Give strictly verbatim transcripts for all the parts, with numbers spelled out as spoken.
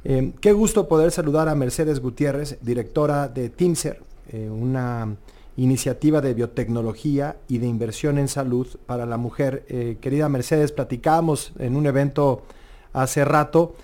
Eh, qué gusto poder saludar a Mercedes Gutiérrez, directora de TIMSER, eh, una iniciativa de biotecnología y de inversión en salud para la mujer. Eh, querida Mercedes, platicábamos en un evento hace rato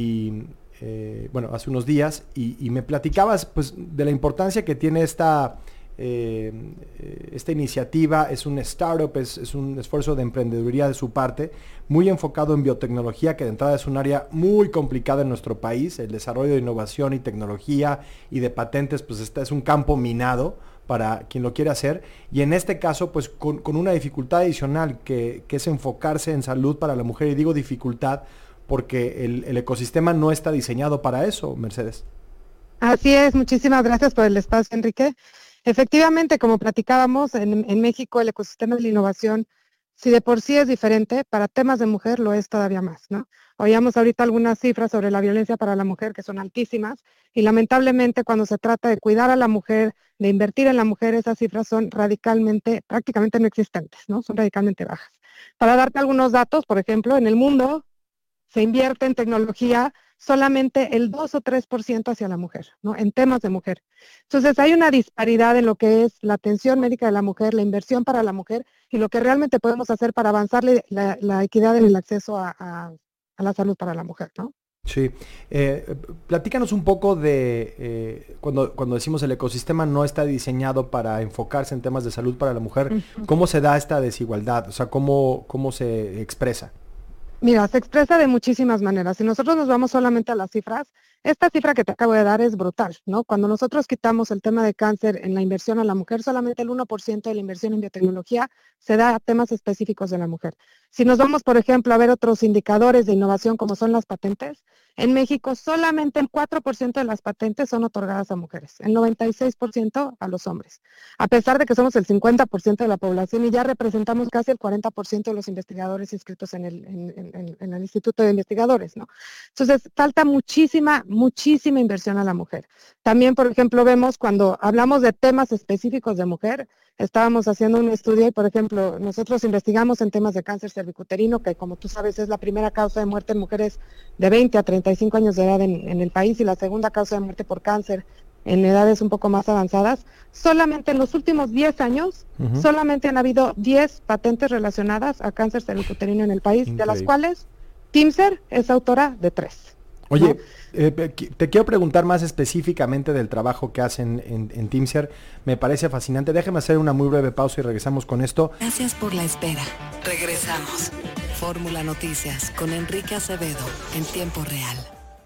y eh, bueno, hace unos días y, y me platicabas pues de la importancia que tiene esta Eh, esta iniciativa. Es un startup, es, es un esfuerzo de emprendeduría de su parte, muy enfocado en biotecnología, que de entrada es un área muy complicada en nuestro país. El desarrollo de innovación y tecnología y de patentes, pues este es un campo minado para quien lo quiere hacer, y en este caso pues con, con una dificultad adicional que, que es enfocarse en salud para la mujer, y digo dificultad porque el, el ecosistema no está diseñado para eso, Mercedes. Así es, muchísimas gracias por el espacio, Enrique. Efectivamente, como platicábamos, en, en México el ecosistema de la innovación, si de por sí es diferente, para temas de mujer lo es todavía más, ¿no? Oíamos ahorita algunas cifras sobre la violencia para la mujer que son altísimas, y lamentablemente cuando se trata de cuidar a la mujer, de invertir en la mujer, esas cifras son radicalmente, prácticamente no existentes, ¿no? Son radicalmente bajas. Para darte algunos datos, por ejemplo, en el mundo se invierte en tecnología solamente el dos o tres por ciento hacia la mujer, ¿no? En temas de mujer. Entonces hay una disparidad en lo que es la atención médica de la mujer, la inversión para la mujer y lo que realmente podemos hacer para avanzarle la, la equidad en el acceso a, a, a la salud para la mujer, ¿no? Sí, eh, platícanos un poco de eh, cuando, cuando decimos el ecosistema no está diseñado para enfocarse en temas de salud para la mujer, Uh-huh. ¿cómo se da esta desigualdad? O sea, ¿cómo, cómo se expresa? Mira, se expresa de muchísimas maneras. Si nosotros nos vamos solamente a las cifras, esta cifra que te acabo de dar es brutal, ¿no? Cuando nosotros quitamos el tema de cáncer en la inversión a la mujer, solamente el uno por ciento de la inversión en biotecnología se da a temas específicos de la mujer. Si nos vamos, por ejemplo, a ver otros indicadores de innovación como son las patentes, en México solamente el cuatro por ciento de las patentes son otorgadas a mujeres, el noventa y seis por ciento a los hombres, a pesar de que somos el cincuenta por ciento de la población y ya representamos casi el cuarenta por ciento de los investigadores inscritos en el, en, en, en el Instituto de Investigadores, ¿no? Entonces, falta muchísima, muchísima inversión a la mujer. También, por ejemplo, vemos cuando hablamos de temas específicos de mujer, estábamos haciendo un estudio y, por ejemplo, nosotros investigamos en temas de cáncer cervicuterino, que como tú sabes es la primera causa de muerte en mujeres de veinte a treinta y cinco años de edad en, en el país y la segunda causa de muerte por cáncer en edades un poco más avanzadas. Solamente en los últimos diez años, uh-huh. solamente han habido diez patentes relacionadas a cáncer cervicuterino en el país, increíble, de las cuales TIMSER es autora de tres. Oye, ¿no? eh, te quiero preguntar más específicamente del trabajo que hacen en, en TIMSER. Me parece fascinante. Déjeme hacer una muy breve pausa y regresamos con esto. Gracias por la espera. Regresamos. Fórmula Noticias con Enrique Acevedo en tiempo real.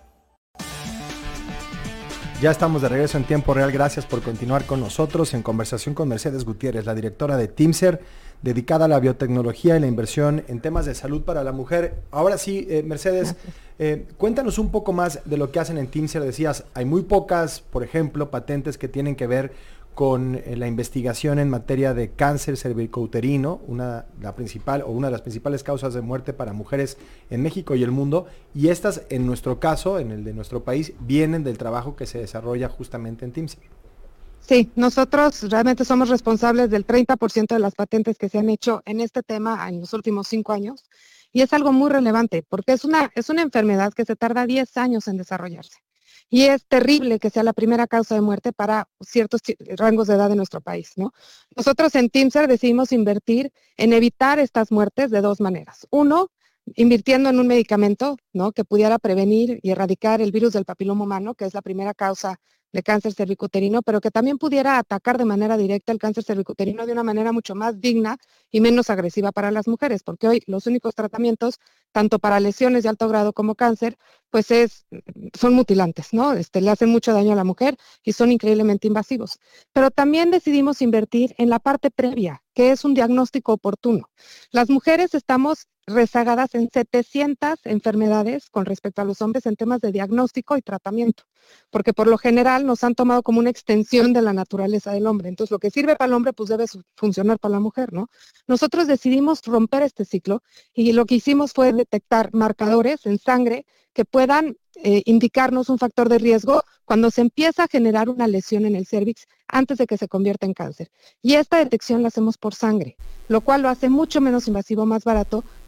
Ya estamos de regreso en tiempo real. Gracias por continuar con nosotros en conversación con Mercedes Gutiérrez, la directora de TIMSER, dedicada a la biotecnología y la inversión en temas de salud para la mujer. Ahora sí, eh, Mercedes, eh, cuéntanos un poco más de lo que hacen en TIMSER. Decías, hay muy pocas, por ejemplo, patentes que tienen que ver con eh, la investigación en materia de cáncer cervicouterino, una, la principal, o una de las principales causas de muerte para mujeres en México y el mundo, y estas, en nuestro caso, en el de nuestro país, vienen del trabajo que se desarrolla justamente en TIMSER. Sí, nosotros realmente somos responsables del treinta por ciento de las patentes que se han hecho en este tema en los últimos cinco años, y es algo muy relevante, porque es una, es una enfermedad que se tarda diez años en desarrollarse. Y es terrible que sea la primera causa de muerte para ciertos rangos de edad de nuestro país, ¿no? Nosotros en TIMSER decidimos invertir en evitar estas muertes de dos maneras. Uno, invirtiendo en un medicamento, ¿no?, que pudiera prevenir y erradicar el virus del papiloma humano, que es la primera causa de cáncer cervicuterino, pero que también pudiera atacar de manera directa el cáncer cervicuterino de una manera mucho más digna y menos agresiva para las mujeres, porque hoy los únicos tratamientos, tanto para lesiones de alto grado como cáncer, pues es, son mutilantes, ¿no? Este, le hacen mucho daño a la mujer y son increíblemente invasivos. Pero también decidimos invertir en la parte previa, que es un diagnóstico oportuno. Las mujeres estamos rezagadas en setecientas enfermedades con respecto a los hombres en temas de diagnóstico y tratamiento, porque por lo general nos han tomado como una extensión de la naturaleza del hombre. Entonces, lo que sirve para el hombre, pues debe funcionar para la mujer, ¿no? Nosotros decidimos romper este ciclo y lo que hicimos fue detectar marcadores en sangre que puedan eh, indicarnos un factor de riesgo cuando se empieza a generar una lesión en el cérvix antes de que se convierta en cáncer. Y esta detección la hacemos por sangre, lo cual lo hace mucho menos invasivo, más barato,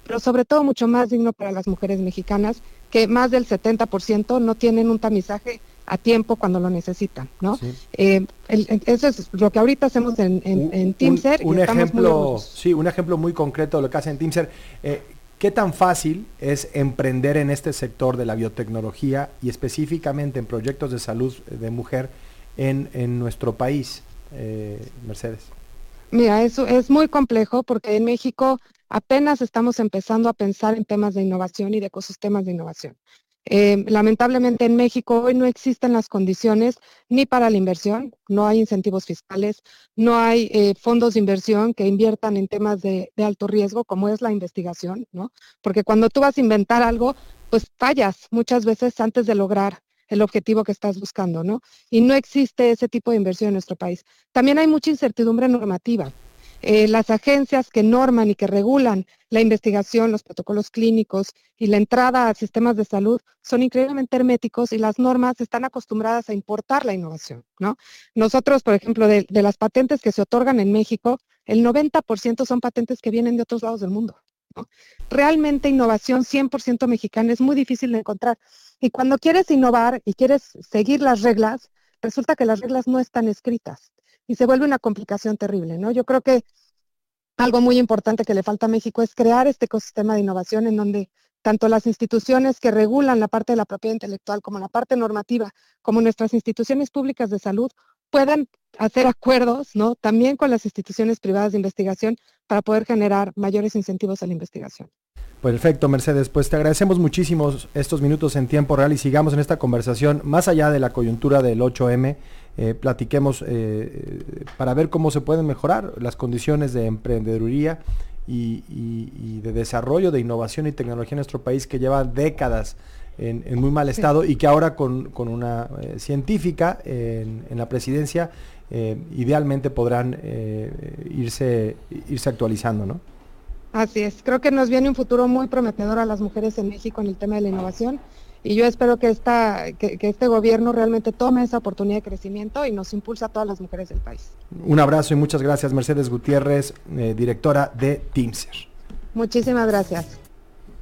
pero sobre todo mucho más digno para las mujeres mexicanas, que más del setenta por ciento no tienen un tamizaje a tiempo cuando lo necesitan, ¿no? Sí. Eh, el, eso es lo que ahorita hacemos en, en, en Teamcer. Un, un, un ejemplo, sí, un ejemplo muy concreto de lo que hace en Teamcer. Eh, ¿Qué tan fácil es emprender en este sector de la biotecnología y específicamente en proyectos de salud de mujer en, en nuestro país, eh, Mercedes? Mira, eso es muy complejo porque en México apenas estamos empezando a pensar en temas de innovación y de ecosistemas de innovación. Eh, lamentablemente en México hoy no existen las condiciones ni para la inversión, no hay incentivos fiscales, no hay eh, fondos de inversión que inviertan en temas de, de alto riesgo como es la investigación, ¿no? Porque cuando tú vas a inventar algo, pues fallas muchas veces antes de lograr el objetivo que estás buscando, ¿no? Y no existe ese tipo de inversión en nuestro país. También hay mucha incertidumbre normativa. Eh, las agencias que norman y que regulan la investigación, los protocolos clínicos y la entrada a sistemas de salud son increíblemente herméticos y las normas están acostumbradas a importar la innovación, ¿no? Nosotros, por ejemplo, de, de las patentes que se otorgan en México, el noventa por ciento son patentes que vienen de otros lados del mundo, ¿no? Realmente innovación cien por ciento mexicana es muy difícil de encontrar. Y cuando quieres innovar y quieres seguir las reglas, resulta que las reglas no están escritas. Y se vuelve una complicación terrible, ¿no? Yo creo que algo muy importante que le falta a México es crear este ecosistema de innovación en donde tanto las instituciones que regulan la parte de la propiedad intelectual como la parte normativa, como nuestras instituciones públicas de salud, puedan hacer acuerdos, ¿no? También con las instituciones privadas de investigación para poder generar mayores incentivos a la investigación. Perfecto, Mercedes, pues te agradecemos muchísimo estos minutos en tiempo real y sigamos en esta conversación, más allá de la coyuntura del ocho eme, eh, platiquemos eh, para ver cómo se pueden mejorar las condiciones de emprendeduría y, y, y de desarrollo de innovación y tecnología en nuestro país que lleva décadas en, en muy mal estado, sí. Y que ahora con, con una eh, científica en, en la presidencia eh, idealmente podrán eh, irse, irse actualizando, ¿no? Así es, creo que nos viene un futuro muy prometedor a las mujeres en México en el tema de la innovación y yo espero que, esta, que, que este gobierno realmente tome esa oportunidad de crecimiento y nos impulse a todas las mujeres del país. Un abrazo y muchas gracias, Mercedes Gutiérrez, eh, directora de Teamcer. Muchísimas gracias.